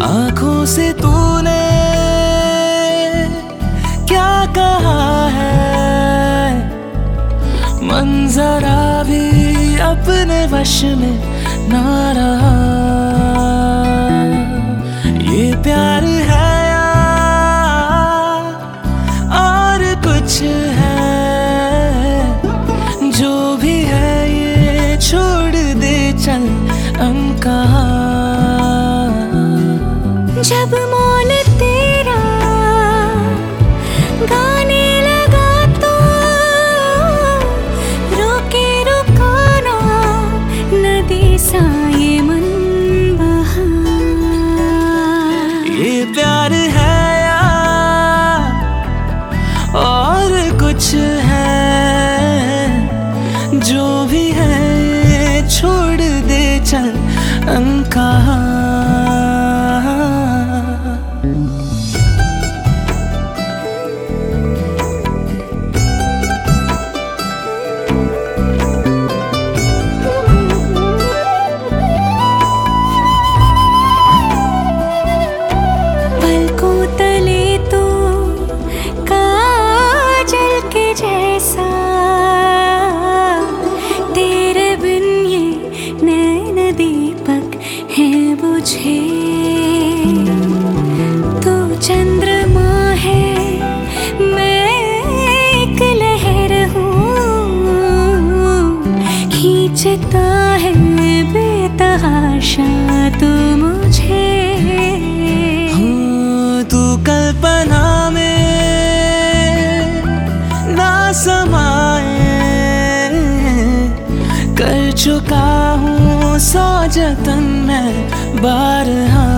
आंखों से तूने क्या कहा है, मंजरा भी अपने वश में ना रहा। ये प्यार है या और कुछ है, जो भी है ये छोड़ दे चल अनकहा। जब मौन तेरा गाने लगा तो रोके रुकाना नदी सा ये मन बहा। ये प्यार है या और कुछ है, जो भी है ये छोड़ दे चल अनकहा। तू चंद्रमा है, मैं एक लहर हूँ, खींचता है बेतहाशा तू मुझे। तू कल्पना में ना समाए, कर चुका हूँ 100 जतन मैं बारहा।